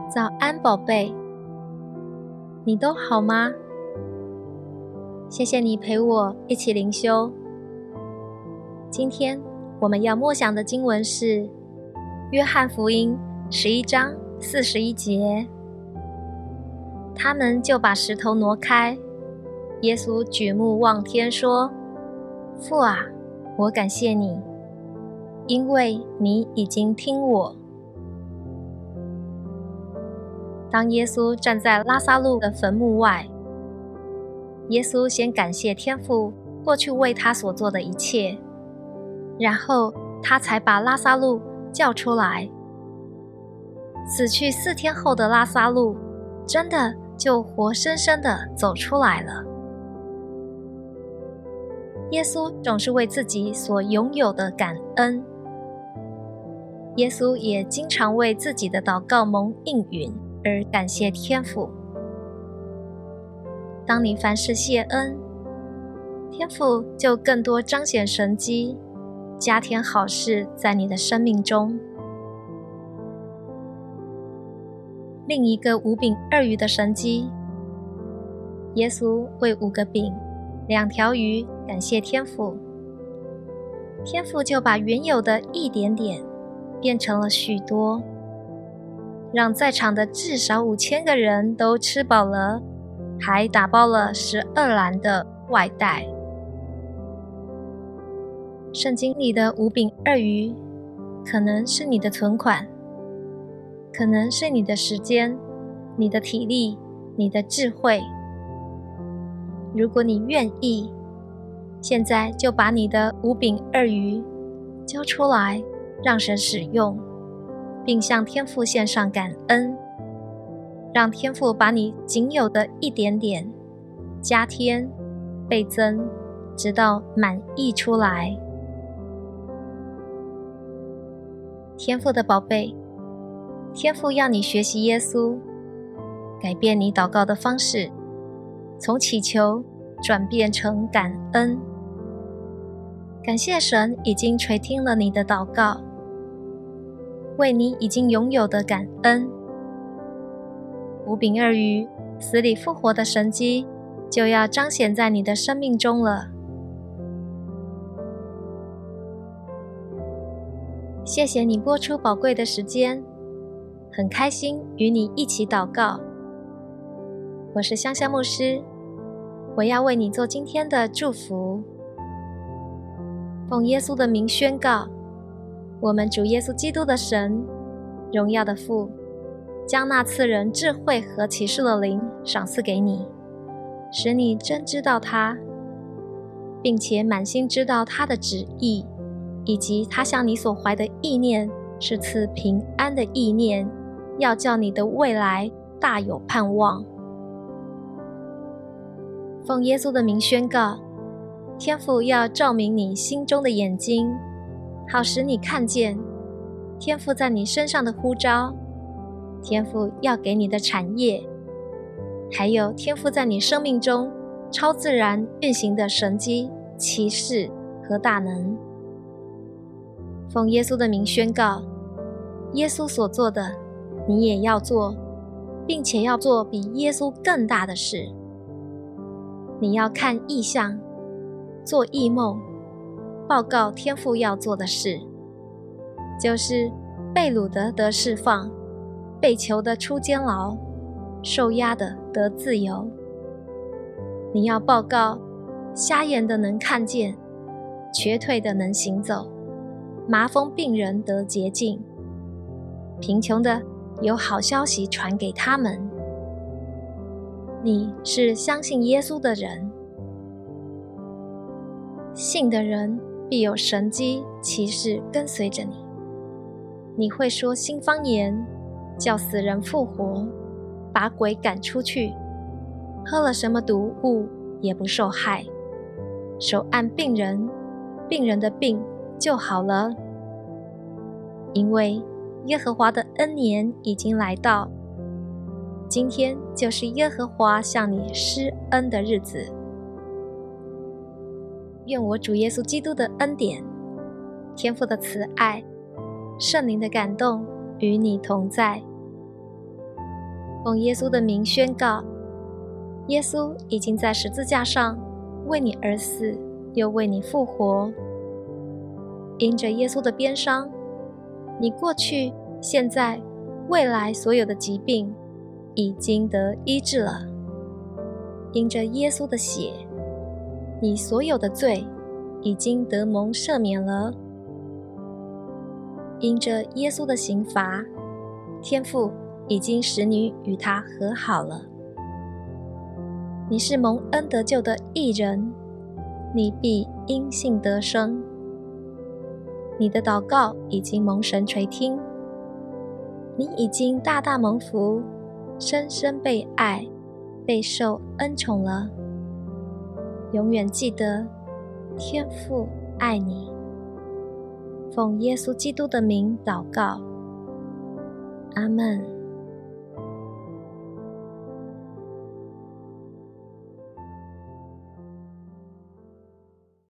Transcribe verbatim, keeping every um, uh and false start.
早安，宝贝，你都好吗？谢谢你陪我一起灵修。今天我们要默想的经文是约翰福音十一章四十一节。他们就把石头挪开，耶稣举目望天说：父啊，我感谢你，因为你已经听我。当耶稣站在拉撒路的坟墓外，耶稣先感谢天父过去为他所做的一切，然后他才把拉撒路叫出来。死去四天后的拉撒路真的就活生生地走出来了。耶稣总是为自己所拥有的感恩，耶稣也经常为自己的祷告蒙应允而感谢天父。当你凡事谢恩，天父就更多彰显神迹，加添好事在你的生命中。另一个五饼二鱼的神迹，耶稣为五个饼两条鱼感谢天父，天父就把原有的一点点变成了许多，让在场的至少五千个人都吃饱了，还打包了十二篮的外带。圣经里的五饼二鱼，可能是你的存款，可能是你的时间、你的体力、你的智慧。如果你愿意，现在就把你的五饼二鱼交出来，让神使用，并向天父献上感恩，让天父把你仅有的一点点加添、倍增，直到满溢出来。天父的宝贝，天父要你学习耶稣，改变你祷告的方式，从祈求转变成感恩。感谢神已经垂听了你的祷告，为你已经拥有的感恩。五饼二鱼死里复活的神迹就要彰显在你的生命中了。谢谢你播出宝贵的时间，很开心与你一起祷告。我是香香牧师，我要为你做今天的祝福。奉耶稣的名宣告，我们主耶稣基督的神，荣耀的父，将那赐人智慧和启示的灵赏赐给你，使你真知道他，并且满心知道他的旨意，以及他向你所怀的意念是赐平安的意念，要叫你的未来大有盼望。奉耶稣的名宣告，天父要照明你心中的眼睛，好使你看见天父在你身上的呼召，天父要给你的产业，还有天父在你生命中超自然运行的神迹、奇事和大能。奉耶稣的名宣告，耶稣所做的你也要做，并且要做比耶稣更大的事。你要看异象，做异梦，报告天父要做的事，就是被掳的得释放，被囚的出监牢，受压的得自由。你要报告瞎眼的能看见，瘸腿的能行走，麻风病人得洁净，贫穷的有好消息传给他们。你是相信耶稣的人，信的人必有神迹奇事跟随着你。你会说新方言，叫死人复活，把鬼赶出去，喝了什么毒物也不受害，手按病人，病人的病就好了。因为耶和华的恩年已经来到，今天就是耶和华向你施恩的日子。愿我主耶稣基督的恩典、天父的慈爱、圣灵的感动与你同在。 奉耶稣的名宣告，耶稣已经在十字架上为你而死，又为你复活。因着耶稣的鞭伤，你过去、现在、未来所有的疾病已经得医治了。因着耶稣的血，你所有的罪已经得蒙赦免了。因着耶稣的刑罚，天父已经使你与他和好了。你是蒙恩得救的义人，你必因信得生。你的祷告已经蒙神垂听，你已经大大蒙福，深深被爱，备受恩宠了。永远记得，天父爱你。奉耶稣基督的名祷告，阿们。